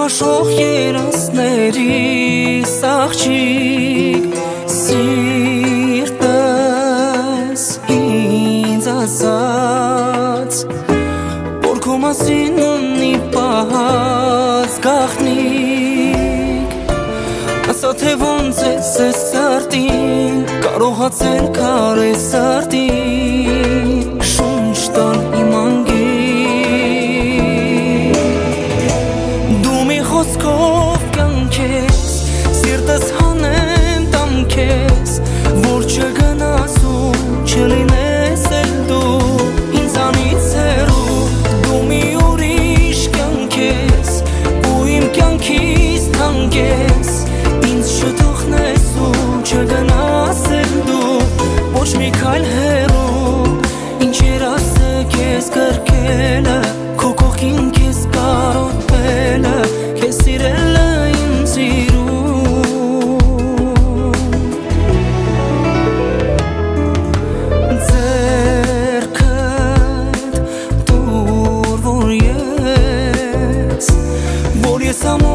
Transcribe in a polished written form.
Հաշող երասների սաղջիկ Սիրտս ինձ ասաց Որ քո մասին ունի պահած գաղտնիք Ասա թե ոնց ես սրտին Կարողացել քարե սրտին Շունչ տալ իմ անգին Դու մի խոսքով կյանքես Սիրտս հանեմ տամ քեզ Որ չգնաս ու չլինես էլ դու Ինձանից հեռու Դու մի ուրիշ կյանք ես Ու իմ կյանքից թանկ ես Ինձ չթողնես ու չգնաս էլ դու Ոչ մի քայլ հեռու Ինչեր ասը քեզ կրկելը Քո կողքին քեզ կարոտելը Քեզ սիրելը իմ սիրում Ձերքդ դուր որ ես